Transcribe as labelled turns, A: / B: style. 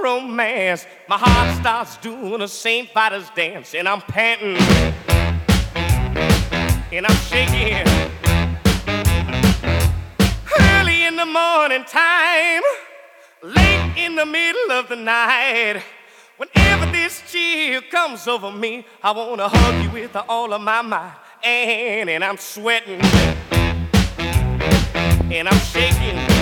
A: romance. My heart starts doing a St. Vitus dance, and I'm panting, and I'm shaking. Early in the morning time, late in the middle of the night, whenever this chill comes over me, I wanna hug you with all of my might. And I'm sweating, and I'm shaking.